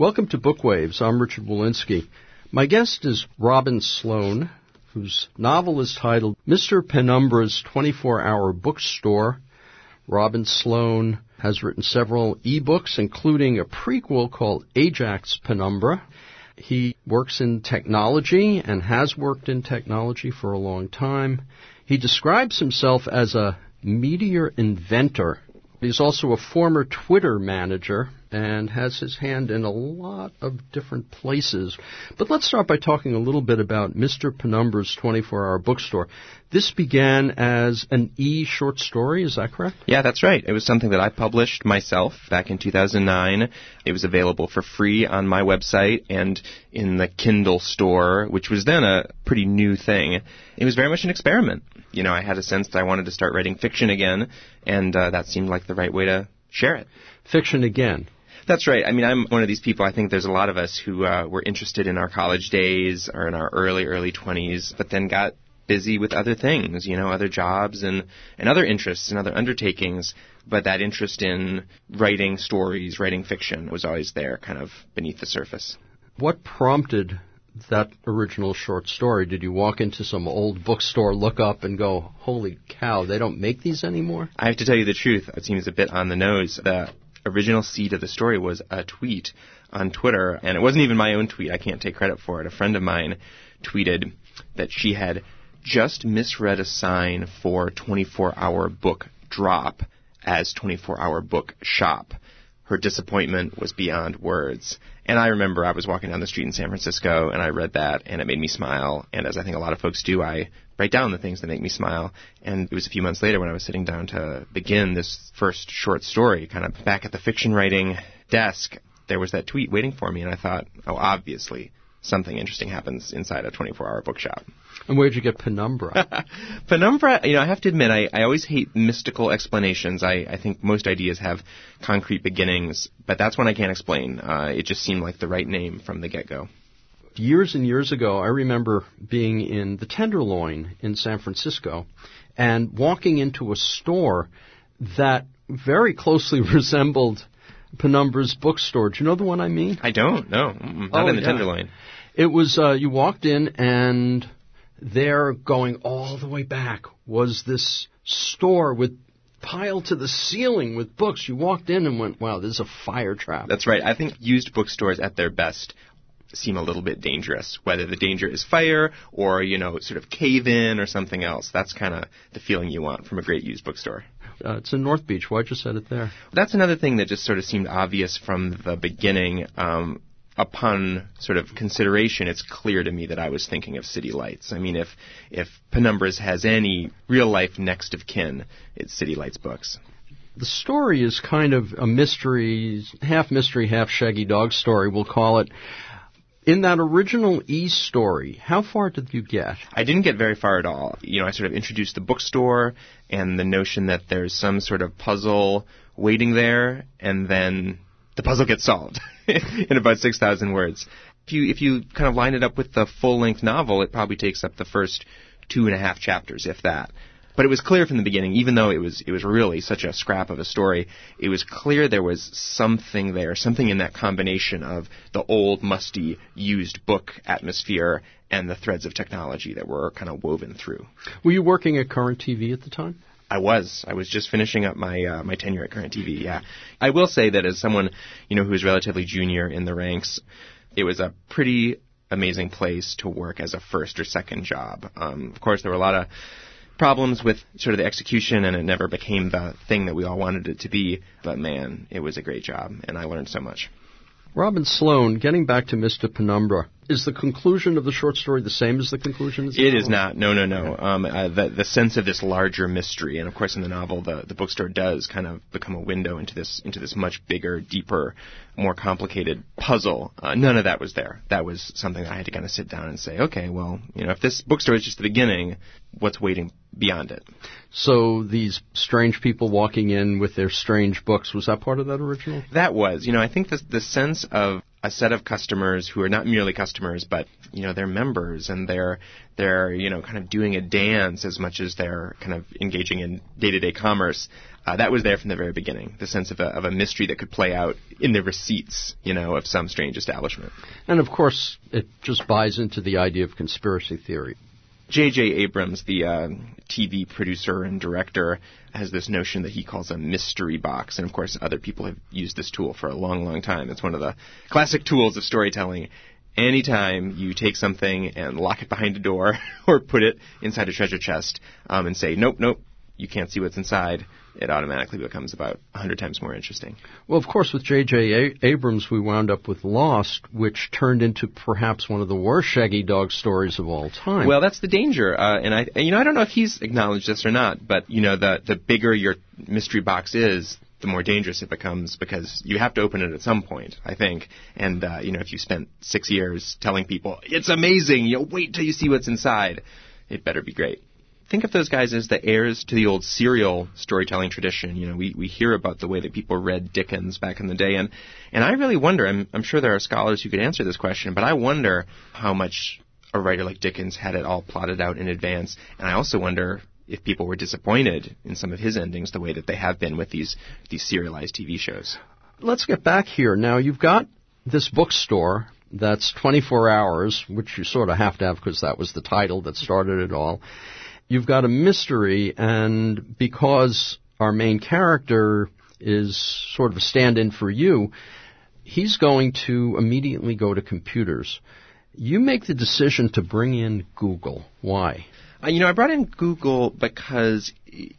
Welcome to Bookwaves. I'm Richard Walensky. My guest is Robin Sloan, whose novel is titled Mr. Penumbra's 24-Hour Bookstore. Robin Sloan has written several ebooks, including a prequel called Ajax Penumbra. He works in technology and has worked in technology for a long time. He describes himself as a meteor inventor. He's also a former Twitter manager and has his hand in a lot of different places. But let's start by talking a little bit about Mr. Penumbra's 24-Hour Bookstore. This began as an short story, is that correct? Yeah, that's right. It was something that I published myself back in 2009. It was available for free on my website and in the Kindle store, which was then a pretty new thing. It was very much an experiment. You know, I had a sense that I wanted to start writing fiction again, and that seemed like the right way to share it. Fiction again. That's right. I mean, I'm one of these people, I think there's a lot of us who were interested in our college days or in our early 20s, but then got busy with other things, you know, other jobs and other interests and other undertakings. But that interest in writing stories, writing fiction was always there, kind of beneath the surface. What prompted that original short story? Did you walk into some old bookstore, look up, and go, holy cow, they don't make these anymore? I have to tell you the truth. It seems a bit on the nose. The original seed of the story was a tweet on Twitter, and it wasn't even my own tweet. I can't take credit for it. A friend of mine tweeted that she had just misread a sign for 24-hour book drop as 24-hour book shop. Her disappointment was beyond words. And I remember I was walking down the street in San Francisco, and I read that, and it made me smile. And as I think a lot of folks do, I write down the things that make me smile. And it was a few months later when I was sitting down to begin this first short story, kind of back at the fiction writing desk, there was that tweet waiting for me, and I thought, oh, obviously, something interesting happens inside a 24-hour bookshop. And where'd you get Penumbra? Penumbra, you know, I have to admit, I always hate mystical explanations. I think most ideas have concrete beginnings, but that's one I can't explain. It just seemed like the right name from the get-go. Years and years ago, I remember being in the Tenderloin in San Francisco and walking into a store that very closely resembled Penumbra's bookstore. Do you know the one I mean? I don't, no. Not in the Tenderloin. It was, you walked in, and there, going all the way back, was this store with piled to the ceiling with books. You walked in and went, wow, this is a fire trap. That's right. I think used bookstores at their best seem a little bit dangerous, whether the danger is fire or, you know, sort of cave-in or something else. That's kind of the feeling you want from a great used bookstore. It's in North Beach. Why'd you set it there? That's another thing that just sort of seemed obvious from the beginning. Upon sort of consideration, it's clear to me that I was thinking of City Lights. I mean, if Penumbra's has any real-life next of kin, it's City Lights books. The story is kind of a mystery, half shaggy dog story, we'll call it. In that original story, how far did you get? I didn't get very far at all. You know, I sort of introduced the bookstore and the notion that there's some sort of puzzle waiting there, and then the puzzle gets solved in about 6,000 words. If you kind of line it up with the full-length novel, it probably takes up the first 2.5 chapters, if that. But it was clear from the beginning, even though it was really such a scrap of a story, it was clear there was something there, something in that combination of the old, musty, used book atmosphere and the threads of technology that were kind of woven through. Were you working at Current TV at the time? I was just finishing up my tenure at Current TV, yeah. I will say that as someone, you know, who was relatively junior in the ranks, it was a pretty amazing place to work as a first or second job. Of course, there were a lot of problems with sort of the execution, and it never became the thing that we all wanted it to be. But, man, it was a great job, and I learned so much. Robin Sloan, getting back to Mr. Penumbra, is the conclusion of the short story the same as the conclusion of the novel? It is not. No. The sense of this larger mystery, and of course in the novel the bookstore does kind of become a window into this much bigger, deeper, more complicated puzzle. None of that was there. That was something that I had to kind of sit down and say, okay, well, you know, if this bookstore is just the beginning, what's waiting beyond it? So these strange people walking in with their strange books, was that part of that original? That was. You know, I think the sense of a set of customers who are not merely customers, but, they're members, and they're kind of doing a dance as much as they're kind of engaging in day-to-day commerce. That was there from the very beginning, the sense of a mystery that could play out in the receipts, of some strange establishment. And, of course, it just buys into the idea of conspiracy theory. J.J. Abrams, the TV producer and director, has this notion that he calls a mystery box. And, of course, other people have used this tool for a long, long time. It's one of the classic tools of storytelling. Anytime you take something and lock it behind a door or put it inside a treasure chest and say, nope, you can't see what's inside, it automatically becomes about 100 times more interesting. Well, of course, with J.J. Abrams, we wound up with Lost, which turned into perhaps one of the worst Shaggy Dog stories of all time. Well, that's the danger. And I don't know if he's acknowledged this or not, but, the bigger your mystery box is, the more dangerous it becomes, because you have to open it at some point, I think. And, if you spent 6 years telling people, it's amazing, wait till you see what's inside, it better be great. Think of those guys as the heirs to the old serial storytelling tradition. We hear about the way that people read Dickens back in the day, and I really wonder, I'm sure there are scholars who could answer this question, but I wonder how much a writer like Dickens had it all plotted out in advance, and I also wonder if people were disappointed in some of his endings the way that they have been with these serialized TV shows. Let's get back here. Now, you've got this bookstore that's 24 hours, which you sort of have to have because that was the title that started it all. You've got a mystery, and because our main character is sort of a stand-in for you, he's going to immediately go to computers. You make the decision to bring in Google. Why? I brought in Google because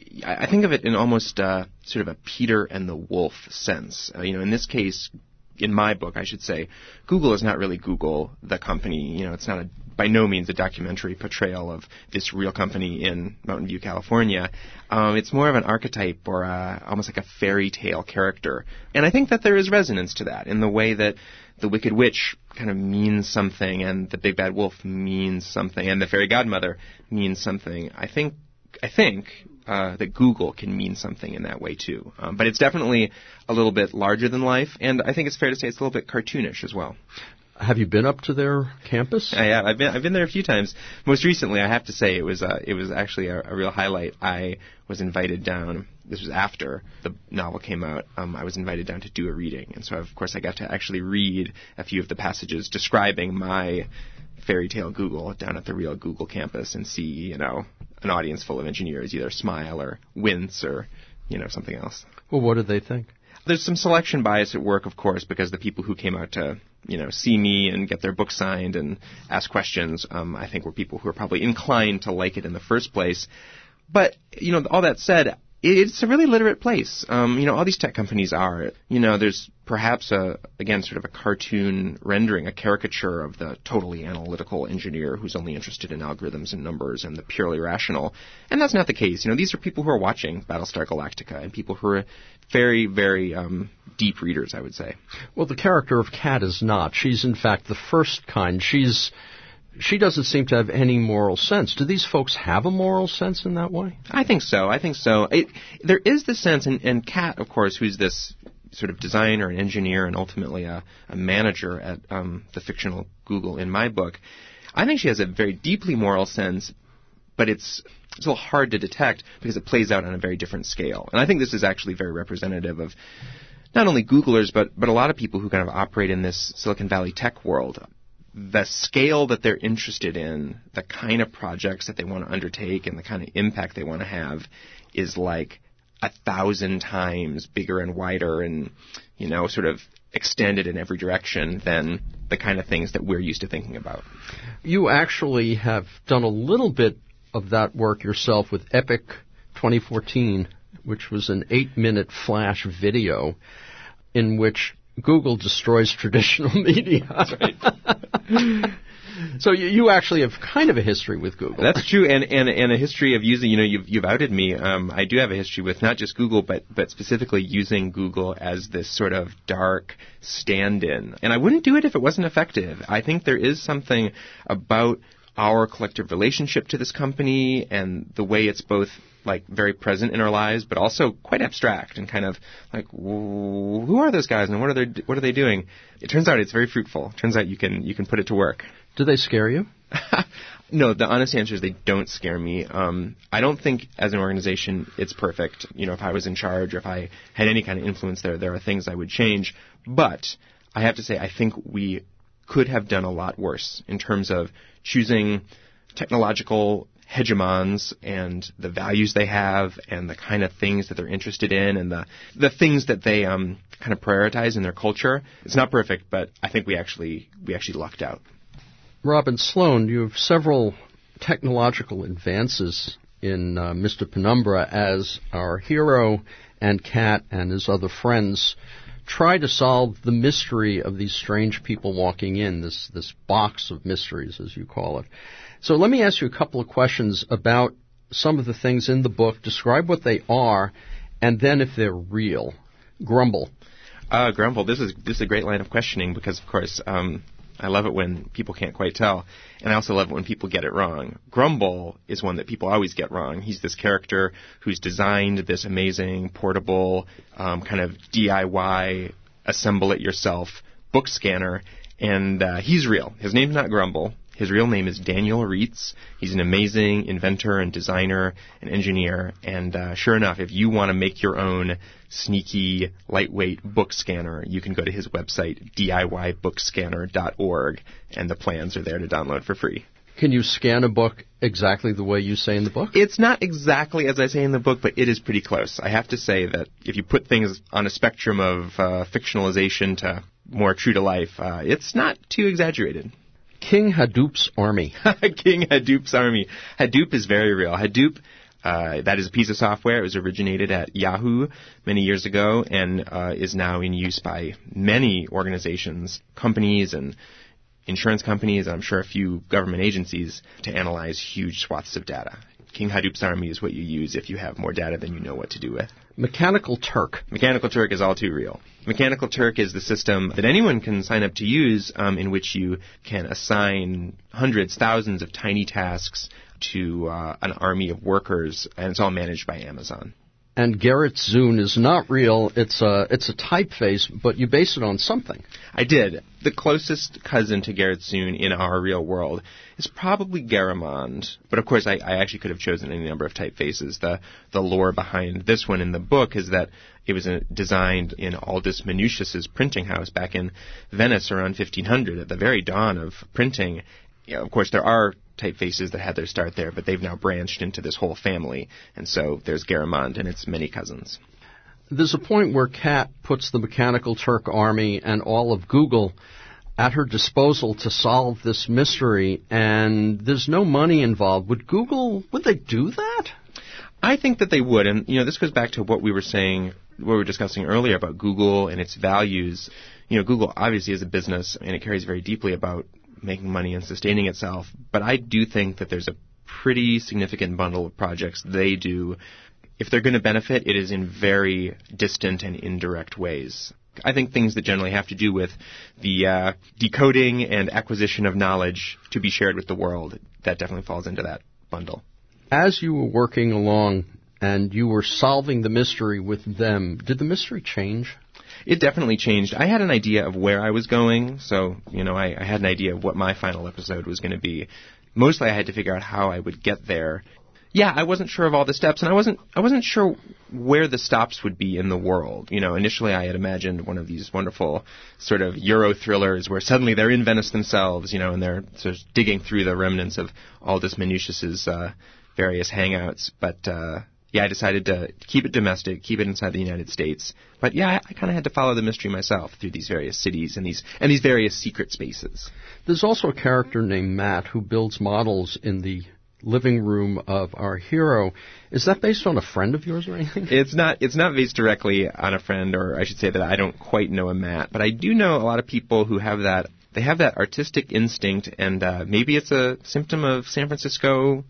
I think of it in almost sort of a Peter and the Wolf sense. In this case, in my book, I should say, Google is not really Google, the company. It's not by no means a documentary portrayal of this real company in Mountain View, California. It's more of an archetype or almost like a fairy tale character. And I think that there is resonance to that in the way that the Wicked Witch kind of means something, and the Big Bad Wolf means something, and the Fairy Godmother means something. I think that Google can mean something in that way too. But it's definitely a little bit larger than life, and I think it's fair to say it's a little bit cartoonish as well. Have you been up to their campus? Yeah, I've been there a few times. Most recently, I have to say, it was actually a real highlight. I was invited down. This was after the novel came out. I was invited down to do a reading, and so of course I got to actually read a few of the passages describing my fairy tale Google down at the real Google campus, and see an audience full of engineers either smile or wince or something else. Well, what did they think? There's some selection bias at work, of course, because the people who came out to, see me and get their book signed and ask questions, I think were people who are probably inclined to like it in the first place. But, all that said, it's a really literate place. All these tech companies are. There's perhaps again, sort of a cartoon rendering, a caricature of the totally analytical engineer who's only interested in algorithms and numbers and the purely rational. And that's not the case. These are people who are watching Battlestar Galactica and people who are very, very deep readers, I would say. Well, the character of Kat is not. She's, in fact, the first kind. She doesn't seem to have any moral sense. Do these folks have a moral sense in that way? I think so. There is this sense, and Kat, of course, who's this sort of designer and engineer and ultimately a manager at the fictional Google in my book, I think she has a very deeply moral sense, but it's a little hard to detect because it plays out on a very different scale. And I think this is actually very representative of not only Googlers, but a lot of people who kind of operate in this Silicon Valley tech world. The scale that they're interested in, the kind of projects that they want to undertake, and the kind of impact they want to have is like 1,000 times bigger and wider and, sort of extended in every direction than the kind of things that we're used to thinking about. You actually have done a little bit of that work yourself with Epic 2014, which was an 8-minute flash video in which Google destroys traditional media. That's right. So you actually have kind of a history with Google. That's true, and a history of using, you've outed me. I do have a history with not just Google, but specifically using Google as this sort of dark stand-in. And I wouldn't do it if it wasn't effective. I think there is something about our collective relationship to this company and the way it's both like very present in our lives, but also quite abstract and kind of like, who are those guys and what are they doing? It turns out it's very fruitful. It turns out you can put it to work. Do they scare you? No, the honest answer is they don't scare me. I don't think as an organization it's perfect. If I was in charge or if I had any kind of influence there are things I would change. But I have to say, I think we could have done a lot worse in terms of choosing technological hegemons and the values they have and the kind of things that they're interested in and the things that they kind of prioritize in their culture. It's not perfect, but I think we actually lucked out. Robin Sloan, you have several technological advances in Mr. Penumbra as our hero and Kat and his other friends try to solve the mystery of these strange people walking in, this box of mysteries, as you call it. So let me ask you a couple of questions about some of the things in the book. Describe what they are, and then if they're real. Grumble. Grumble. This is a great line of questioning because, of course, I love it when people can't quite tell, and I also love it when people get it wrong. Grumble is one that people always get wrong. He's this character who's designed this amazing, portable, kind of DIY, assemble-it-yourself book scanner, and he's real. His name's not Grumble. His real name is Daniel Reitz. He's an amazing inventor and designer and engineer. And sure enough, if you want to make your own sneaky, lightweight book scanner, you can go to his website, DIYbookscanner.org, and the plans are there to download for free. Can you scan a book exactly the way you say in the book? It's not exactly as I say in the book, but it is pretty close. I have to say that if you put things on a spectrum of fictionalization to more true to life, it's not too exaggerated. King Hadoop's Army. King Hadoop's Army. Hadoop is very real. Hadoop, that is a piece of software. It was originated at Yahoo many years ago and is now in use by many organizations, companies, and insurance companies, and I'm sure a few government agencies to analyze huge swaths of data. King Hadoop's Army is what you use if you have more data than you know what to do with. Mechanical Turk. Mechanical Turk is all too real. Mechanical Turk is the system that anyone can sign up to use in which you can assign hundreds, thousands of tiny tasks to an army of workers, and it's all managed by Amazon. And Gerrit Zoon is not real. It's a typeface, but you base it on something. I did. The closest cousin to Gerrit Zoon in our real world is probably Garamond. But of course, I actually could have chosen any number of typefaces. The lore behind this one in the book is that it was designed in Aldus Manutius's printing house back in Venice around 1500, at the very dawn of printing. Of course, there are typefaces that had their start there, but they've now branched into this whole family. And so there's Garamond and its many cousins. There's a point where Kat puts the Mechanical Turk Army and all of Google at her disposal to solve this mystery, and there's no money involved. Would they do that? I think that they would, and this goes back to what we were discussing earlier about Google and its values. Google obviously is a business, and it cares very deeply about making money and sustaining itself, but I do think that there's a pretty significant bundle of projects they do. If they're going to benefit, it is in very distant and indirect ways. I think things that generally have to do with the decoding and acquisition of knowledge to be shared with the world, that definitely falls into that bundle. As you were working along and you were solving the mystery with them, did the mystery change? It definitely changed. I had an idea of where I was going, so, I had an idea of what my final episode was going to be. Mostly I had to figure out how I would get there. Yeah, I wasn't sure of all the steps, and I wasn't sure where the stops would be in the world. Initially I had imagined one of these wonderful sort of Euro thrillers where suddenly they're in Venice themselves, and they're sort of digging through the remnants of Aldus Manutius's various hangouts. But I decided to keep it domestic, keep it inside the United States. But I kind of had to follow the mystery myself through these various cities and these various secret spaces. There's also a character named Matt who builds models in the living room of our hero. Is that based on a friend of yours or anything? It's not based directly on a friend, or I should say that I don't quite know a Matt, but I do know a lot of people who have that. They have that artistic instinct, and maybe it's a symptom of San Francisco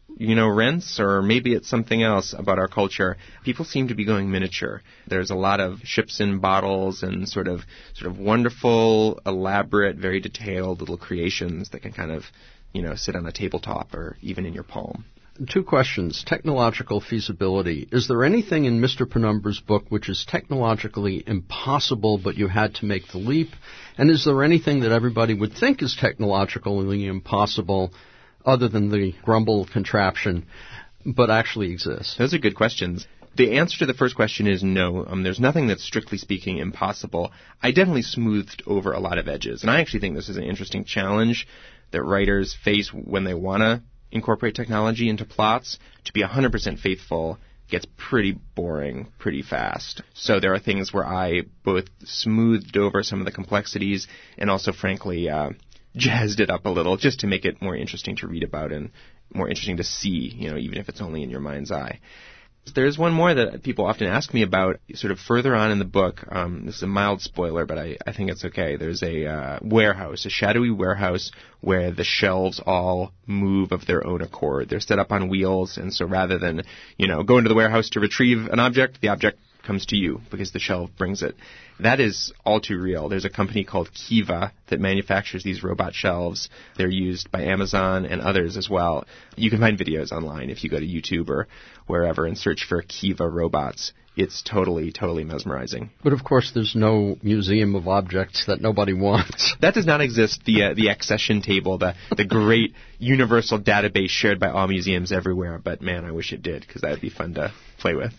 rents, or maybe it's something else about our culture. People seem to be going miniature. There's a lot of ships in bottles and sort of wonderful, elaborate, very detailed little creations that can kind of sit on a tabletop or even in your palm. 2 questions. Technological feasibility. Is there anything in Mr. Penumbra's book which is technologically impossible, but you had to make the leap? And is there anything that everybody would think is technologically impossible, other than the Grumble contraption, but actually exists? Those are good questions. The answer to the first question is no. There's nothing that's strictly speaking impossible. I definitely smoothed over a lot of edges. And I actually think this is an interesting challenge that writers face when they want to incorporate technology into plots. To be 100% faithful gets pretty boring pretty fast. So there are things where I both smoothed over some of the complexities and also, frankly, jazzed it up a little just to make it more interesting to read about and more interesting to see, even if it's only in your mind's eye. There's one more that people often ask me about sort of further on in the book. This is a mild spoiler, but I think it's okay. There's a warehouse, a shadowy warehouse where the shelves all move of their own accord. They're set up on wheels, and so rather than, go into the warehouse to retrieve an object, the object comes to you because the shelf brings it. That is all too real. There's a company called Kiva that manufactures these robot shelves. They're used by Amazon and others as well. You can find videos online if you go to YouTube or wherever and search for Kiva robots. It's totally, totally mesmerizing. But of course there's no museum of objects that nobody wants. That does not exist, the accession table, the great universal database shared by all museums everywhere. But man, I wish it did, because that would be fun to play with.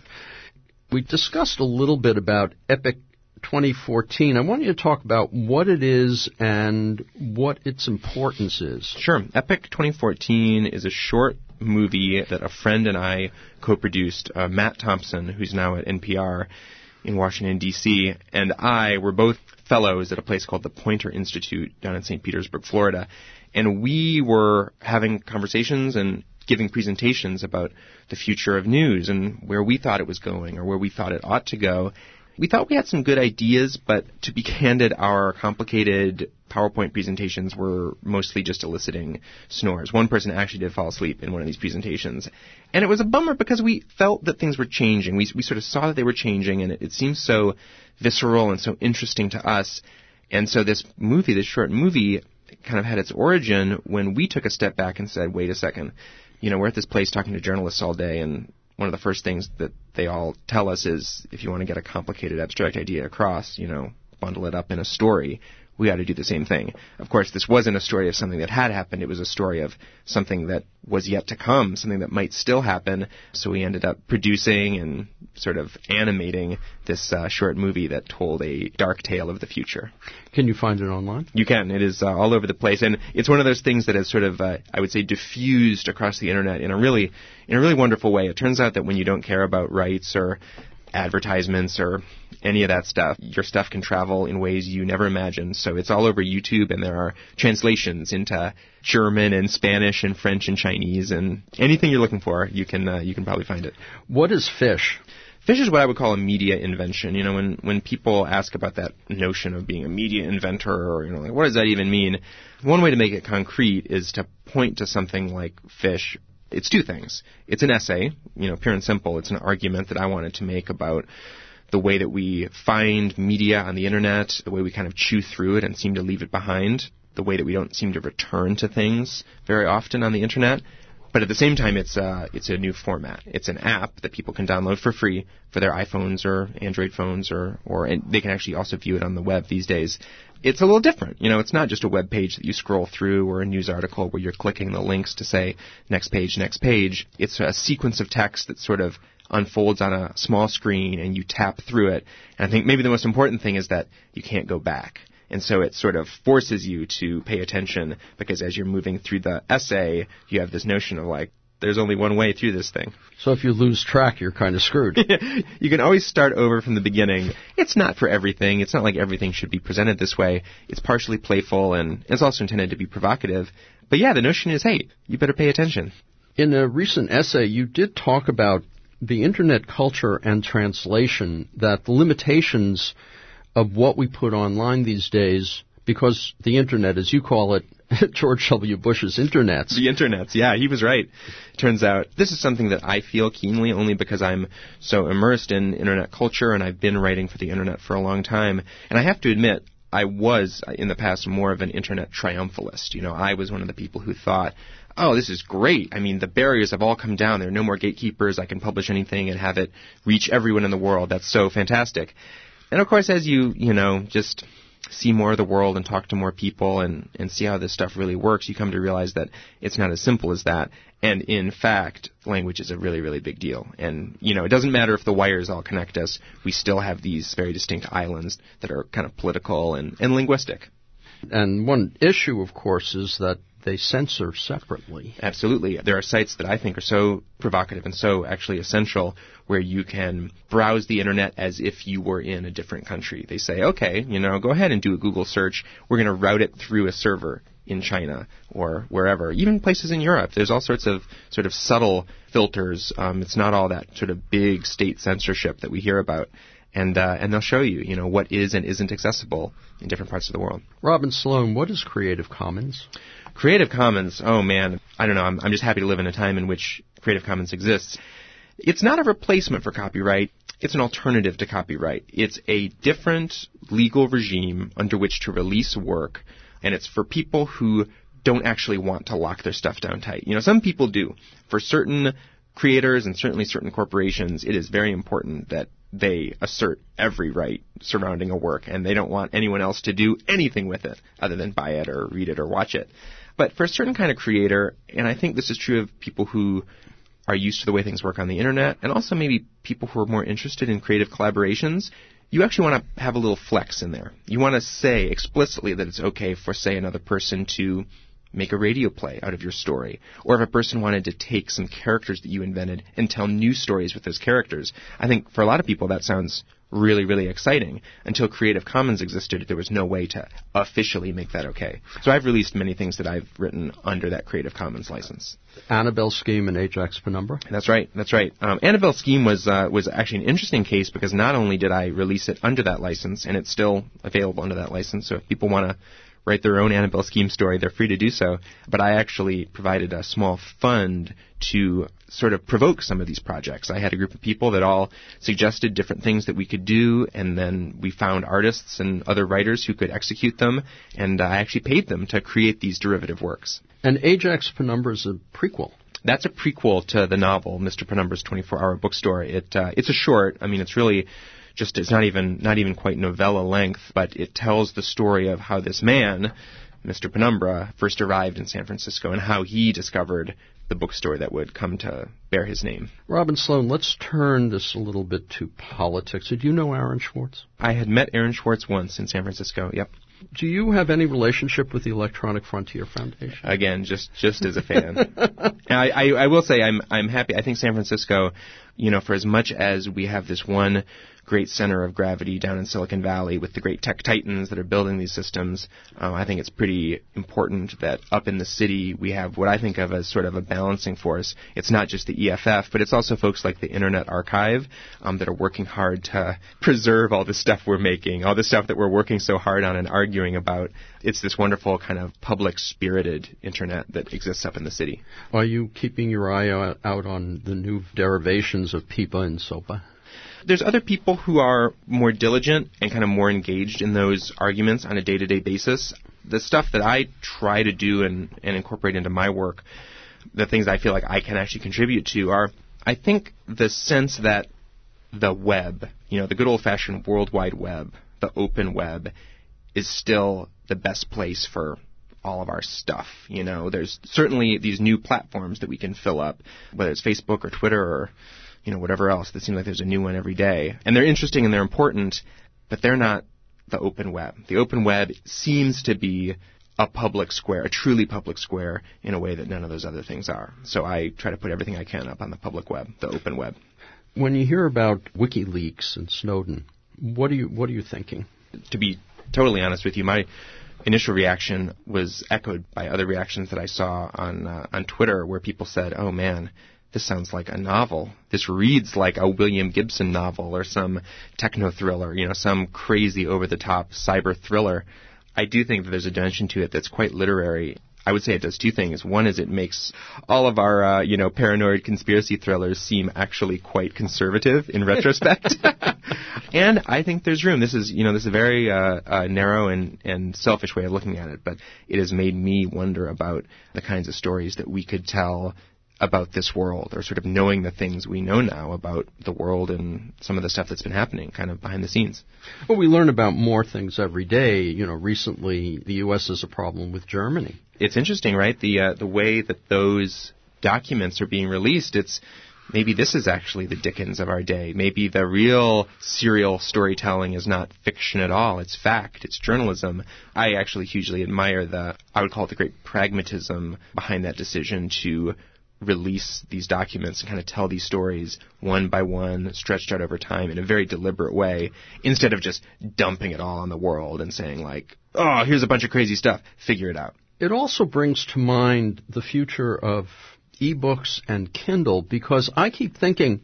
We discussed a little bit about Epic 2014. I want you to talk about what it is and what its importance is. Sure. Epic 2014 is a short movie that a friend and I co-produced. Matt Thompson, who's now at NPR in Washington, D.C., and I were both fellows at a place called the Poynter Institute down in St. Petersburg, Florida. And we were having conversations and giving presentations about the future of news and where we thought it was going or where we thought it ought to go. We thought we had some good ideas, but to be candid, our complicated PowerPoint presentations were mostly just eliciting snores. One person actually did fall asleep in one of these presentations. And it was a bummer because we felt that things were changing. We sort of saw that they were changing, and it seemed so visceral and so interesting to us. And so this short movie, kind of had its origin when we took a step back and said, wait a second, we're at this place talking to journalists all day, and one of the first things that they all tell us is, if you want to get a complicated abstract idea across, bundle it up in a story. We ought to do the same thing. Of course, this wasn't a story of something that had happened. It was a story of something that was yet to come, something that might still happen. So we ended up producing and sort of animating this short movie that told a dark tale of the future. Can you find it online? You can. It is all over the place. And it's one of those things that has sort of, I would say, diffused across the Internet in a really wonderful way. It turns out that when you don't care about rights or advertisements or any of that stuff, your stuff can travel in ways you never imagined. So it's all over YouTube, and there are translations into German and Spanish and French and Chinese, and anything you're looking for, you can probably find it. What is Fish? Fish is what I would call a media invention. When people ask about that notion of being a media inventor, or what does that even mean? One way to make it concrete is to point to something like Fish. It's 2 things. It's an essay, pure and simple. It's an argument that I wanted to make about the way that we find media on the Internet, the way we kind of chew through it and seem to leave it behind, the way that we don't seem to return to things very often on the Internet. But at the same time, it's a new format. It's an app that people can download for free for their iPhones or Android phones, or and they can actually also view it on the web these days. It's a little different. It's not just a web page that you scroll through or a news article where you're clicking the links to say next page, next page. It's a sequence of text that sort of unfolds on a small screen, and you tap through it. And I think maybe the most important thing is that you can't go back. And so it sort of forces you to pay attention, because as you're moving through the essay, you have this notion of there's only one way through this thing. So if you lose track, you're kind of screwed. You can always start over from the beginning. It's not for everything. It's not like everything should be presented this way. It's partially playful, and it's also intended to be provocative. But yeah, the notion is, hey, you better pay attention. In a recent essay, you did talk about the Internet culture and translation, that the limitations of what we put online these days, because the Internet, as you call it, George W. Bush's Internets. The Internets, yeah, he was right. Turns out this is something that I feel keenly only because I'm so immersed in Internet culture, and I've been writing for the Internet for a long time. And I have to admit, I was, in the past, more of an internet triumphalist. I was one of the people who thought, oh, this is great. I mean, the barriers have all come down. There are no more gatekeepers. I can publish anything and have it reach everyone in the world. That's so fantastic. And of course, as you just see more of the world and talk to more people and see how this stuff really works, you come to realize that it's not as simple as that. And in fact, language is a really, really big deal. And, it doesn't matter if the wires all connect us. We still have these very distinct islands that are kind of political and linguistic. And one issue, of course, is that they censor separately. Absolutely. There are sites that I think are so provocative and so actually essential where you can browse the internet as if you were in a different country. They say, okay, go ahead and do a Google search. We're going to route it through a server in China or wherever, even places in Europe. There's all sorts of sort of subtle filters. It's not all that sort of big state censorship that we hear about. And they'll show you, what is and isn't accessible in different parts of the world. Robin Sloan, what is Creative Commons? Creative Commons, oh man, I don't know. I'm just happy to live in a time in which Creative Commons exists. It's not a replacement for copyright. It's an alternative to copyright. It's a different legal regime under which to release work, and it's for people who don't actually want to lock their stuff down tight. Some people do. For certain creators and certainly certain corporations, it is very important that they assert every right surrounding a work, and they don't want anyone else to do anything with it other than buy it or read it or watch it. But for a certain kind of creator, and I think this is true of people who are used to the way things work on the internet, and also maybe people who are more interested in creative collaborations, you actually want to have a little flex in there. You want to say explicitly that it's okay for, say, another person to make a radio play out of your story. Or if a person wanted to take some characters that you invented and tell new stories with those characters. I think for a lot of people that sounds really, really exciting. Until Creative Commons existed, there was no way to officially make that okay. So I've released many things that I've written under that Creative Commons license. Annabelle Scheme and Ajax Penumbra? That's right. Annabelle Scheme was actually an interesting case because not only did I release it under that license, and it's still available under that license, so if people want to write their own Annabelle Scheme story, they're free to do so. But I actually provided a small fund to sort of provoke some of these projects. I had a group of people that all suggested different things that we could do, and then we found artists and other writers who could execute them, and I actually paid them to create these derivative works. And Ajax Penumbra is a prequel. That's a prequel to the novel, Mr. Penumbra's 24-Hour Bookstore. It's a short. I mean, it's really it's not even quite novella length, but it tells the story of how this man, Mr. Penumbra, first arrived in San Francisco and how he discovered the bookstore that would come to bear his name. Robin Sloan, let's turn this a little bit to politics. Did you know Aaron Swartz? I had met Aaron Swartz once in San Francisco, yep. Do you have any relationship with the Electronic Frontier Foundation? Again, just as a fan. I will say I'm happy. I think San Francisco, for as much as we have this one great center of gravity down in Silicon Valley with the great tech titans that are building these systems, I think it's pretty important that up in the city we have what I think of as sort of a balancing force. It's not just the EFF, but it's also folks like the Internet Archive that are working hard to preserve all the stuff we're making, all the stuff that we're working so hard on and arguing about. It's this wonderful kind of public-spirited Internet that exists up in the city. Are you keeping your eye out on the new derivations of PIPA and SOPA? There's other people who are more diligent and kind of more engaged in those arguments on a day-to-day basis. The stuff that I try to do and incorporate into my work, the things I feel like I can actually contribute to are, I think, the sense that the web, the good old-fashioned World Wide Web, the open web, is still the best place for all of our stuff. There's certainly these new platforms that we can fill up, whether it's Facebook or Twitter or whatever else. It seems like there's a new one every day. And they're interesting and they're important, but they're not the open web. The open web seems to be a public square, a truly public square, in a way that none of those other things are. So I try to put everything I can up on the public web, the open web. When you hear about WikiLeaks and Snowden, what are you thinking? To be totally honest with you, my initial reaction was echoed by other reactions that I saw on Twitter, where people said, "Oh man, this sounds like a novel. This reads like a William Gibson novel or some techno thriller, some crazy over-the-top cyber thriller." I do think that there's a dimension to it that's quite literary. I would say it does two things. One is it makes all of our, paranoid conspiracy thrillers seem actually quite conservative in retrospect. And I think there's room. This is a very narrow and selfish way of looking at it, but it has made me wonder about the kinds of stories that we could tell about this world, or sort of knowing the things we know now about the world and some of the stuff that's been happening kind of behind the scenes. Well, we learn about more things every day. Recently the U.S. has a problem with Germany. It's interesting, right? The way that those documents are being released, maybe this is actually the Dickens of our day. Maybe the real serial storytelling is not fiction at all. It's fact. It's journalism. I actually hugely admire I would call it the great pragmatism behind that decision to release these documents and kind of tell these stories one by one, stretched out over time in a very deliberate way, instead of just dumping it all on the world and saying like, oh, here's a bunch of crazy stuff, figure it out. It also brings to mind the future of ebooks and Kindle, because I keep thinking,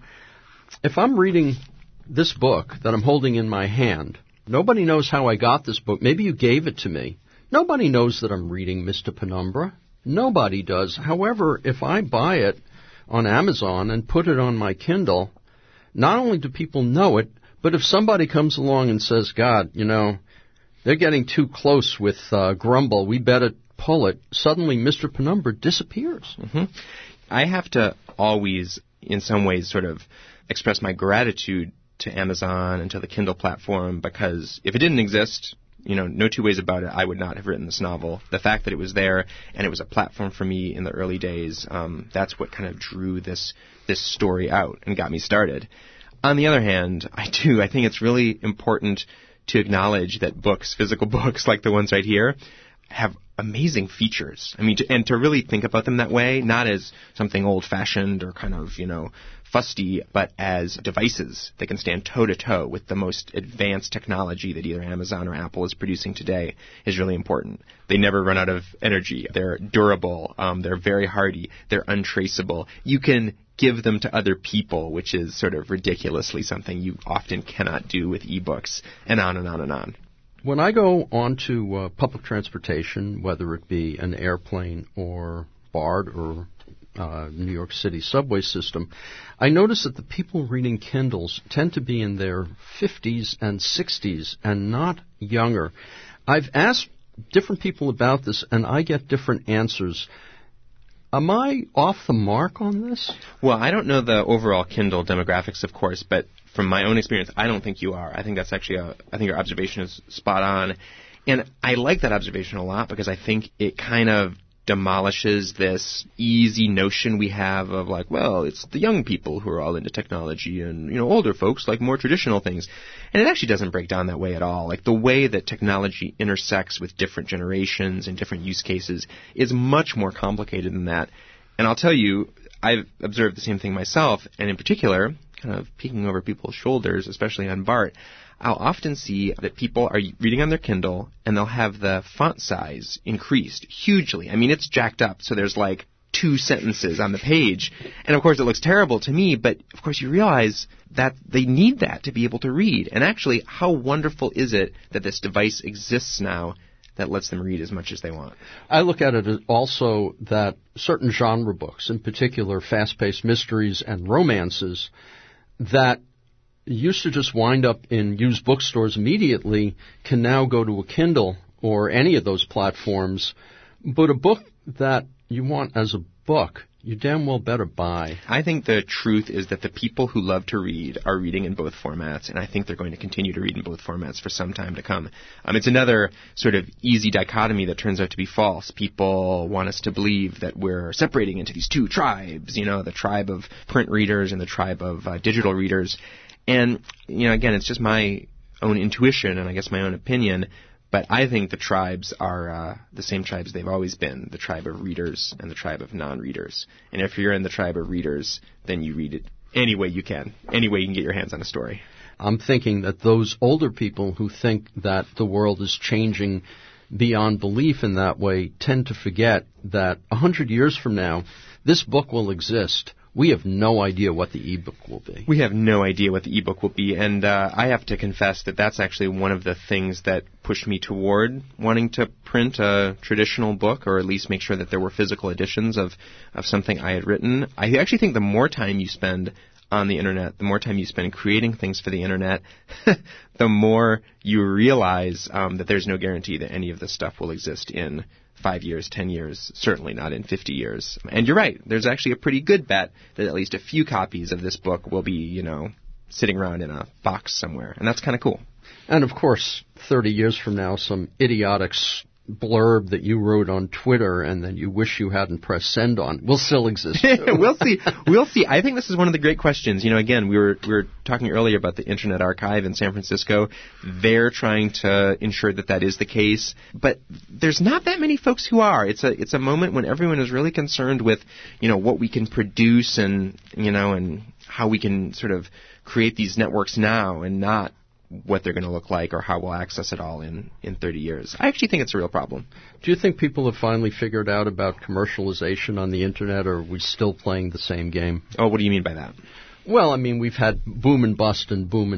if I'm reading this book that I'm holding in my hand, nobody knows how I got this book. Maybe you gave it to me. Nobody knows that I'm reading Mr. Penumbra. Nobody does. However, if I buy it on Amazon and put it on my Kindle, not only do people know it, but if somebody comes along and says, God, they're getting too close with Grumble, we better pull it, suddenly Mr. Penumbra disappears. Mm-hmm. I have to always, in some ways, sort of express my gratitude to Amazon and to the Kindle platform, because if it didn't exist, no two ways about it, I would not have written this novel. The fact that it was there and it was a platform for me in the early days, that's what kind of drew this story out and got me started. On the other hand, I think it's really important to acknowledge that physical books like the ones right here, have amazing features. I mean, to really think about them that way, not as something old-fashioned or kind of, fusty, but as devices that can stand toe-to-toe with the most advanced technology that either Amazon or Apple is producing today is really important. They never run out of energy. They're durable. They're very hardy. They're untraceable. You can give them to other people, which is sort of ridiculously something you often cannot do with ebooks, and on and on and on. When I go onto public transportation, whether it be an airplane or BART or New York City subway system, I notice that the people reading Kindles tend to be in their 50s and 60s and not younger. I've asked different people about this, and I get different answers. Am I off the mark on this? Well, I don't know the overall Kindle demographics, of course, but from my own experience, I don't think you are. I think that's actually I think your observation is spot on. And I like that observation a lot because I think it kind of demolishes this easy notion we have of like, well, it's the young people who are all into technology and, older folks like more traditional things. And it actually doesn't break down that way at all. Like the way that technology intersects with different generations and different use cases is much more complicated than that. And I'll tell you, I've observed the same thing myself, and in particular, kind of peeking over people's shoulders, especially on BART, I'll often see that people are reading on their Kindle and they'll have the font size increased hugely. I mean, it's jacked up, so there's like 2 sentences on the page. And of course, it looks terrible to me, but of course you realize that they need that to be able to read. And actually, how wonderful is it that this device exists now that lets them read as much as they want? I look at it as also that certain genre books, in particular fast-paced mysteries and romances, that used to just wind up in used bookstores immediately, can now go to a Kindle or any of those platforms. But a book that you want as a book, you damn well better buy. I think the truth is that the people who love to read are reading in both formats, and I think they're going to continue to read in both formats for some time to come. It's another sort of easy dichotomy that turns out to be false. People want us to believe that we're separating into these 2 tribes, the tribe of print readers and the tribe of digital readers. And, again, it's just my own intuition and I guess my own opinion, but I think the tribes are the same tribes they've always been, the tribe of readers and the tribe of non-readers. And if you're in the tribe of readers, then you read it any way you can get your hands on a story. I'm thinking that those older people who think that the world is changing beyond belief in that way tend to forget that 100 years from now, this book will exist we have no idea what the ebook will be. We have no idea what the ebook will be, and I have to confess that that's actually one of the things that pushed me toward wanting to print a traditional book, or at least make sure that there were physical editions of something I had written. I actually think the more time you spend on the internet, the more time you spend creating things for the internet, the more you realize that there's no guarantee that any of this stuff will exist in 5 years, 10 years, certainly not in 50 years. And you're right, there's actually a pretty good bet that at least a few copies of this book will be, sitting around in a box somewhere. And that's kind of cool. And of course, 30 years from now, some idiotic blurb that you wrote on Twitter and then you wish you hadn't pressed send on will still exist. We'll see. I think this is one of the great questions. Again, we were talking earlier about the Internet Archive in San Francisco. They're trying to ensure that is the case, but there's not that many folks who are. It's a moment when everyone is really concerned with, what we can produce and how we can sort of create these networks now and not what they're going to look like or how we'll access it all in 30 years. I actually think it's a real problem. Do you think people have finally figured out about commercialization on the Internet, or are we still playing the same game? Oh, what do you mean by that? Well, we've had boom and bust,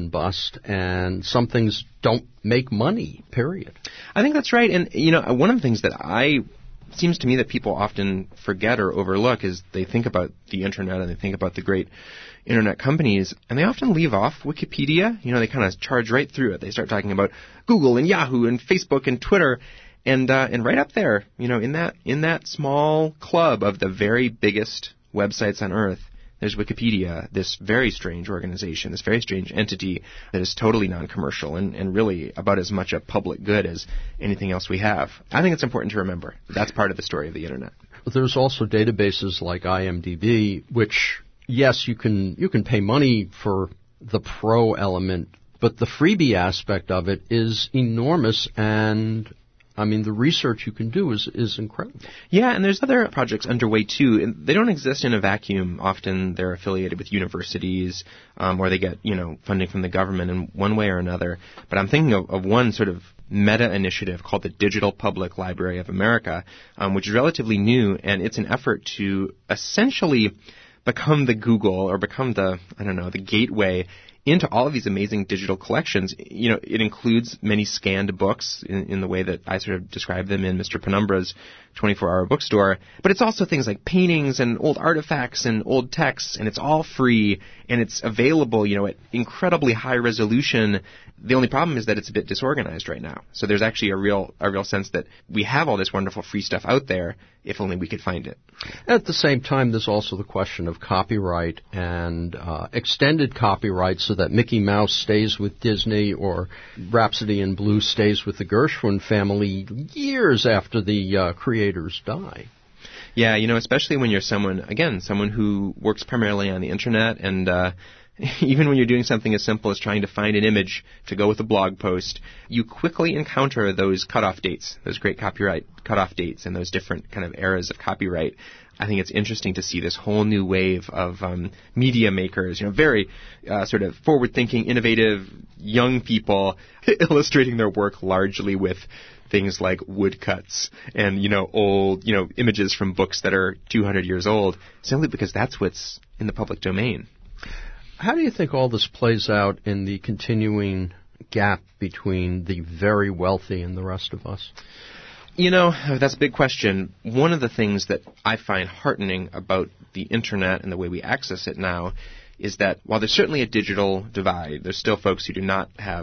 and some things don't make money, period. I think that's right. And, one of the things that seems to me that people often forget or overlook is they think about the Internet and they think about the great Internet companies, and they often leave off Wikipedia. They kind of charge right through it. They start talking about Google and Yahoo and Facebook and Twitter, and right up there, in that small club of the very biggest websites on Earth, there's Wikipedia, this very strange organization, this very strange entity that is totally non-commercial and really about as much a public good as anything else we have. I think it's important to remember. That's part of the story of the Internet. There's also databases like IMDb, which, yes, you can pay money for the pro element, but the freebie aspect of it is enormous, and the research you can do is incredible. Yeah, and there's other projects underway, too. And they don't exist in a vacuum. Often they're affiliated with universities, or they get, funding from the government in one way or another. But I'm thinking of one sort of meta-initiative called the Digital Public Library of America, which is relatively new, and it's an effort to essentially become the Google or become the gateway into all of these amazing digital collections. It includes many scanned books in the way that I sort of describe them in Mr. Penumbra's 24-hour bookstore. But it's also things like paintings and old artifacts and old texts, and it's all free, and it's available, at incredibly high resolution. The only problem is that it's a bit disorganized right now. So there's actually a real sense that we have all this wonderful free stuff out there, if only we could find it. At the same time, there's also the question of copyright and extended copyright so that Mickey Mouse stays with Disney or Rhapsody in Blue stays with the Gershwin family years after the creators die. Yeah, especially when you're someone who works primarily on the Internet, and even when you're doing something as simple as trying to find an image to go with a blog post, you quickly encounter those cutoff dates, those great copyright cutoff dates, and those different kind of eras of copyright. I think it's interesting to see this whole new wave of media makers, very sort of forward-thinking, innovative young people illustrating their work largely with things like woodcuts and, old, images from books that are 200 years old, simply because that's what's in the public domain. How do you think all this plays out in the continuing gap between the very wealthy and the rest of us? That's a big question. One of the things that I find heartening about the Internet and the way we access it now is that while there's certainly a digital divide, there's still folks who do not have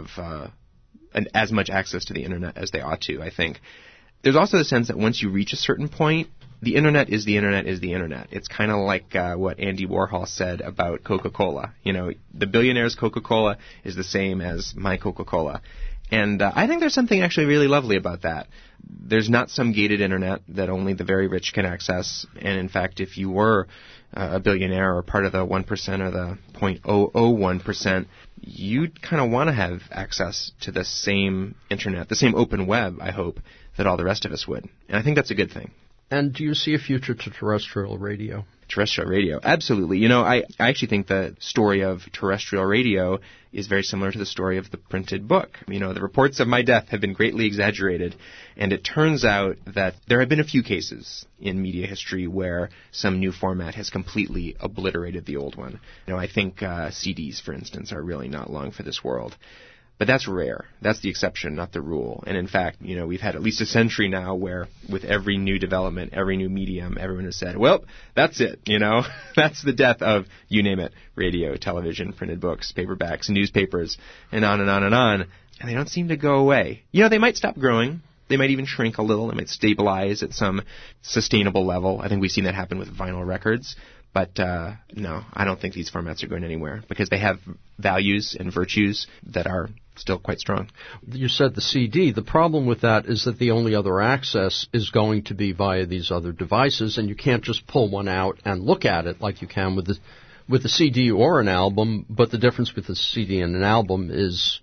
as much access to the Internet as they ought to, I think. There's also the sense that once you reach a certain point, the Internet is the Internet is the Internet. It's kind of like what Andy Warhol said about Coca-Cola. The billionaire's Coca-Cola is the same as my Coca-Cola. And I think there's something actually really lovely about that. There's not some gated Internet that only the very rich can access. And in fact, if you were a billionaire or part of the 1% or the 0.001%, you'd kind of want to have access to the same Internet, the same open web, I hope, that all the rest of us would. And I think that's a good thing. And do you see a future to terrestrial radio? Terrestrial radio, absolutely. I actually think the story of terrestrial radio is very similar to the story of the printed book. The reports of my death have been greatly exaggerated, and it turns out that there have been a few cases in media history where some new format has completely obliterated the old one. I think CDs, for instance, are really not long for this world. But that's rare. That's the exception, not the rule. And in fact, we've had at least a century now where with every new development, every new medium, everyone has said, well, that's it, That's the death of, you name it, radio, television, printed books, paperbacks, newspapers, and on and on and on. And they don't seem to go away. They might stop growing. They might even shrink a little. They might stabilize at some sustainable level. I think we've seen that happen with vinyl records. But no, I don't think these formats are going anywhere because they have values and virtues that are still quite strong. You said the CD. The problem with that is that the only other access is going to be via these other devices, and you can't just pull one out and look at it like you can with the CD or an album. But the difference with the CD and an album is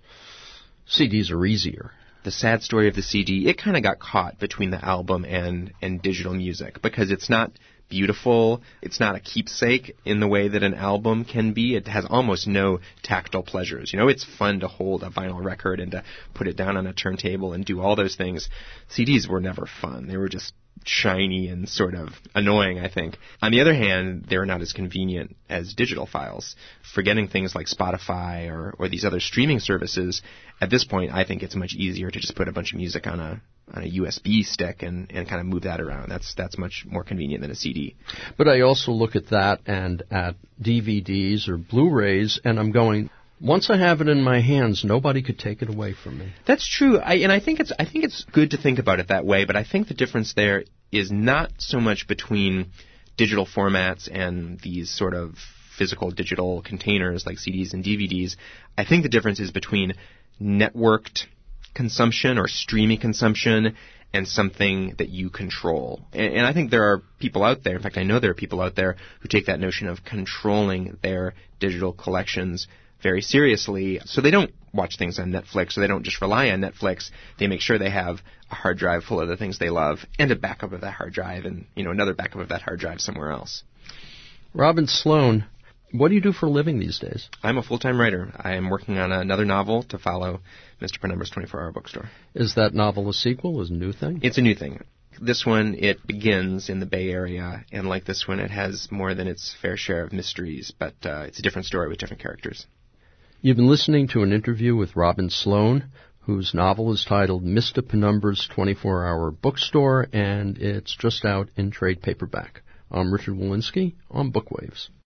CDs are easier. The sad story of the CD, it kind of got caught between the album and digital music because it's not beautiful. It's not a keepsake in the way that an album can be. It has almost no tactile pleasures. It's fun to hold a vinyl record and to put it down on a turntable and do all those things. CDs were never fun. They were just shiny and sort of annoying, I think. On the other hand, they're not as convenient as digital files. Forgetting things like Spotify or these other streaming services, at this point, I think it's much easier to just put a bunch of music on a USB stick and kind of move that around. That's much more convenient than a CD. But I also look at that and at DVDs or Blu-rays, and I'm going, once I have it in my hands, nobody could take it away from me. That's true. I think it's good to think about it that way, but I think the difference there is not so much between digital formats and these sort of physical digital containers like CDs and DVDs. I think the difference is between networked consumption or streaming consumption and something that you control. And I think there are people out there, in fact I know there are people out there who take that notion of controlling their digital collections very seriously. So they don't watch things on Netflix, or they don't just rely on Netflix. They make sure they have a hard drive full of the things they love and a backup of that hard drive and another backup of that hard drive somewhere else. Robin Sloan, what do you do for a living these days? I'm a full-time writer. I am working on another novel to follow Mr. Penumbra's 24-Hour Bookstore. Is that novel a sequel? Is it a new thing? It's a new thing. This one, it begins in the Bay Area, and like this one, it has more than its fair share of mysteries, but it's a different story with different characters. You've been listening to an interview with Robin Sloan, whose novel is titled Mr. Penumbra's 24-Hour Bookstore, and it's just out in trade paperback. I'm Richard Walensky on Bookwaves.